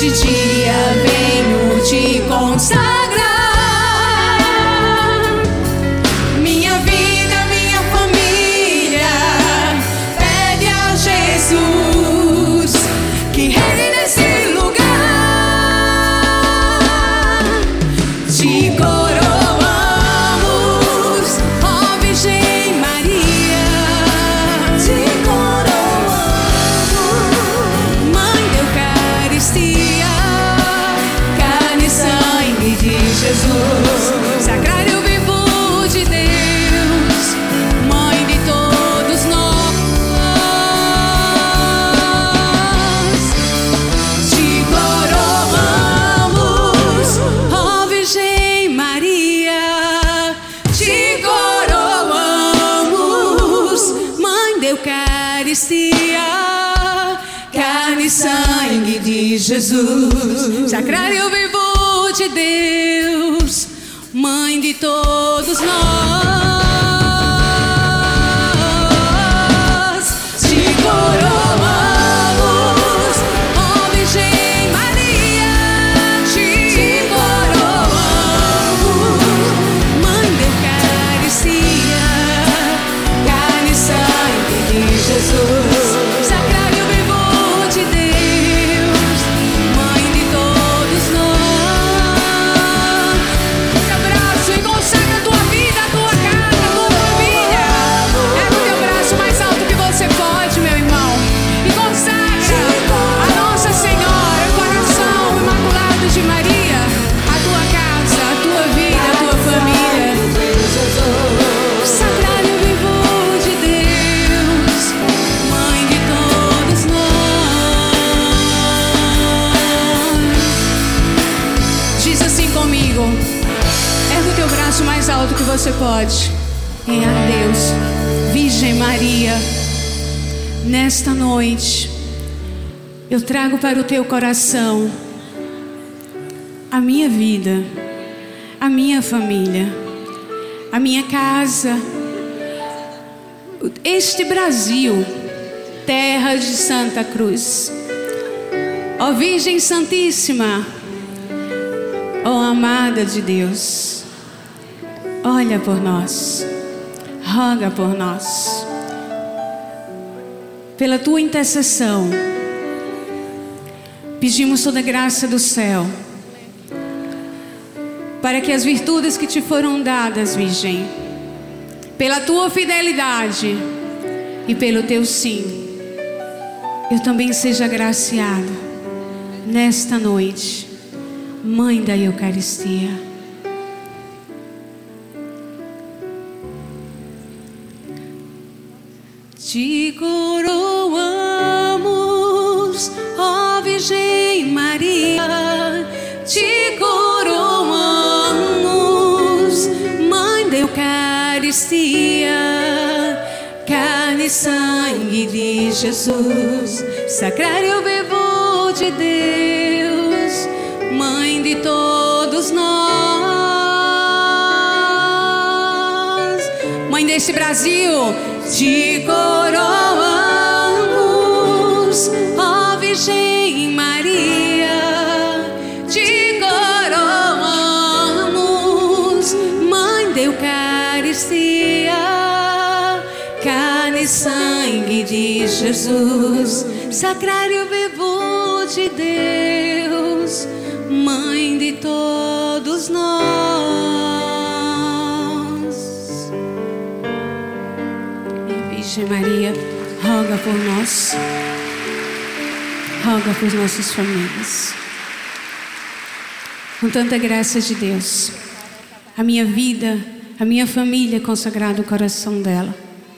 neste dia venho te consagrar. Minha vida, minha família, pede a Jesus que reine nesse lugar. Te coroamos, ó Virgem Maria. Te coroamos, Mãe da Eucaristia, carne e sangue de Jesus, sacrário vivo de Deus, Mãe de todos nós. Te coroamos, ó Virgem Maria. Te coroamos, Mãe da Eucaristia, carne e sangue de Jesus, sacrário vivo de Deus, Mãe de todos nós. Te coroamos, ó Virgem Maria. Te coroamos, Mãe da Eucaristia, carne e sangue de Jesus, sacrário vivo de Deus, Mãe de todos nós. Esse abraço e consagra a tua vida, a tua casa, a tua família. Ergue o teu braço mais alto que você pode, meu irmão, e consagra a Nossa Senhora, o coração imaculado de Maria, a tua casa, a tua vida, a tua família. Sacrário vivo de Deus, Mãe de todos nós. Diz assim comigo, ergue o teu braço mais alto que você pode. E a Deus, Virgem Maria, nesta noite eu trago para o teu coração a minha vida, a minha família, a minha casa, este Brasil, terra de Santa Cruz. Ó Virgem Santíssima, ó amada de Deus, olha por nós, roga por nós. Pela tua intercessão, pedimos toda a graça do céu, para que as virtudes que te foram dadas, Virgem, pela tua fidelidade e pelo teu sim, eu também seja agraciada nesta noite, Mãe da Eucaristia. Te coroamos, ó Virgem Maria. Te coroamos, Mãe da Eucaristia, carne e sangue de Jesus, sacrário vivo de Deus, Mãe de todos nós. Mãe deste Brasil, te coroamos, ó Virgem Maria. Te coroamos, Mãe da Eucaristia, carne e sangue de Jesus, sacrário vivo de Deus, Mãe de todos nós. Virgem Maria, roga por nós, roga por nossas famílias. Com tanta graça de Deus, a minha vida, a minha família é consagrada ao coração dela.